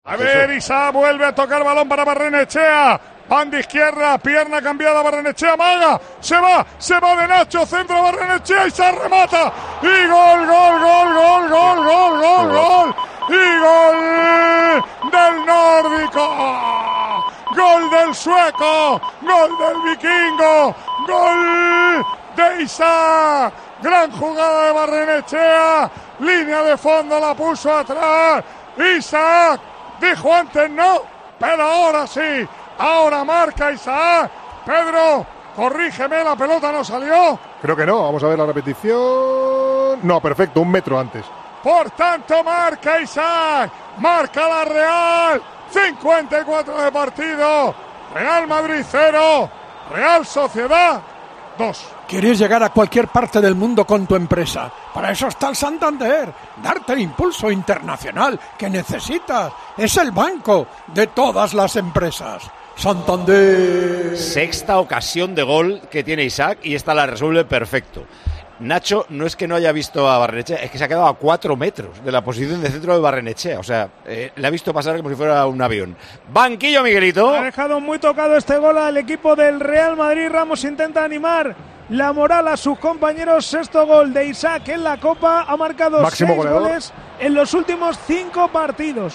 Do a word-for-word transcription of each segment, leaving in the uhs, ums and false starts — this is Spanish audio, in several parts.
A ver, Isaac vuelve a tocar balón para Barrenechea. Pan de izquierda, pierna cambiada, Barrenechea, maga, se va, se va de Nacho, centro Barrenechea y se remata. Y gol, gol, gol, gol, gol, gol, gol, gol. Y gol del nórdico. Gol del sueco, gol del vikingo, gol de Isaac. Gran jugada de Barrenechea, línea de fondo, la puso atrás. Isaac dijo antes no, pero ahora sí. Ahora marca Isaac. Pedro, corrígeme, la pelota no salió. Creo que no, vamos a ver la repetición. No, perfecto, un metro antes. Por tanto, marca Isaac. Marca la Real. cincuenta y cuatro de partido. Real Madrid cero. Real Sociedad dos. ¿Quieres llegar a cualquier parte del mundo con tu empresa? Para eso está el Santander. Darte el impulso internacional que necesitas. Es el banco de todas las empresas. Santander. Sexta ocasión de gol que tiene Isaac y esta la resuelve perfecto. Nacho no es que no haya visto a Barrenechea, es que se ha quedado a cuatro metros de la posición de centro de Barrenechea. O sea, eh, le ha visto pasar como si fuera un avión. Banquillo, Miguelito. Ha dejado muy tocado este gol al equipo del Real Madrid. Ramos intenta animar la moral a sus compañeros. Sexto gol de Isaac en la Copa. Ha marcado Máximo seis goleador. goles en los últimos cinco partidos.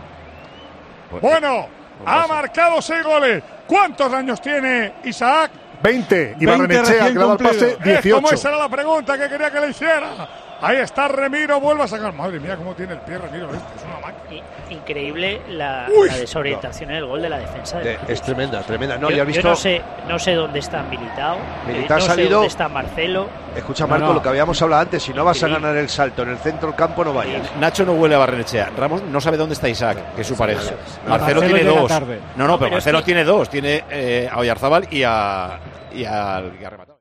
Bueno, ha marcado seis goles. ¿Cuántos años tiene Isaac? veinte. Y veinte Barrenechea, que le ha dado el pase, dieciocho. ¿Cómo esa era la pregunta que quería que le hiciera? Ahí está Remiro, vuelve a sacar. Madre mía, cómo tiene el pie Remiro este. Es una máquina. Increíble la, Uy, la desorientación no. en el gol de la defensa. De, es tremenda, tremenda. No, yo, ya has visto. yo no sé, no sé dónde está Militao. Militao eh, no ha salido. sé dónde está Marcelo. Escucha, Marco, no, no. lo que habíamos hablado antes. Si no vas a ganar el salto en el centro del campo, no vayas. Nacho no huele a Barrenechea. Ramos no sabe dónde está Isaac, que es su pareja. No, Marcelo, Marcelo tiene dos. tarde. No, no, pero, pero Marcelo es que... tiene dos. Tiene eh, a Oyarzábal y a, y a, y a rematar.